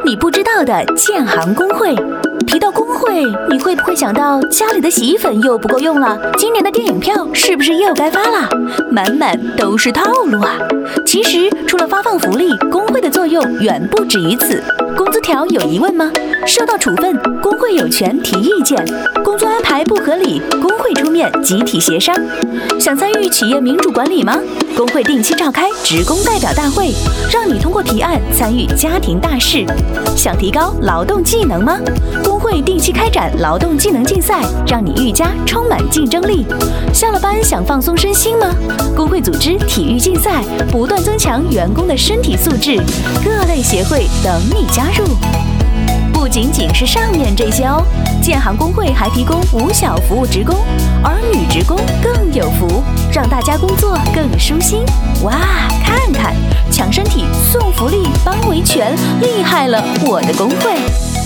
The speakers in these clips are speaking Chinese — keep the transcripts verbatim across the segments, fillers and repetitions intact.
你不知道的建行工会。提到工会，你会不会想到家里的洗衣粉又不够用了？今年的电影票是不是又该发了？满满都是套路啊！其实除了发放福利，工会的作用远不止于此。工资条有疑问吗？受到处分，工会有权提意见。工作安排不合理，工会出面集体协商。想参与企业民主管理吗？工会定期召开职工代表大会，让你通过提案参与家庭大事。想提高劳动技能吗？工会定期开展劳动技能竞赛，让你愈加充满竞争力。下了班想放松身心吗？工会组织体育竞赛，不断增强员工的身体素质。各类协会等你加入。不仅仅是上面这些哦，建行工会还提供无小服务职工，而女职工更有福，让大家工作更舒心。哇，看看，抢身体送福利帮维权，厉害了我的工会！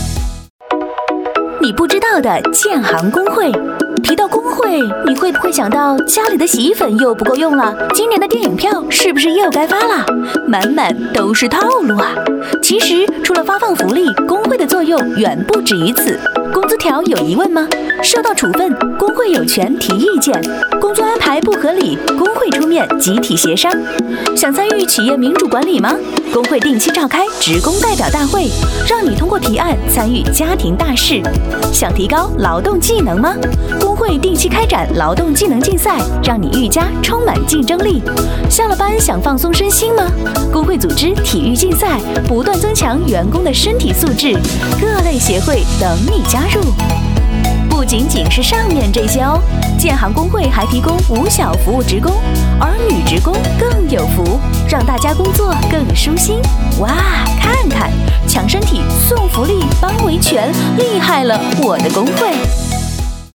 你不知道的建行工会。提到工会，你会不会想到家里的洗衣粉又不够用了？今年的电影票是不是又该发了？满满都是套路啊！其实除了发放福利，工会的作用远不止于此。工资条有疑问吗？受到处分，工会有权提意见。工作安排不合理，工会出面集体协商。想参与企业民主管理吗？工会定期召开职工代表大会，让你通过提案参与家庭大事。想提高劳动技能吗？工会定期开展劳动技能竞赛，让你愈加充满竞争力。下了班想放松身心吗？工会组织体育竞赛，不断增强员工的身体素质。各类协会等你加入。不仅仅是上面这些哦，建行工会还提供无小服务职工，而女职工更有福，让大家工作更舒心。哇，看看，抢身体送福利帮维权，厉害了我的工会！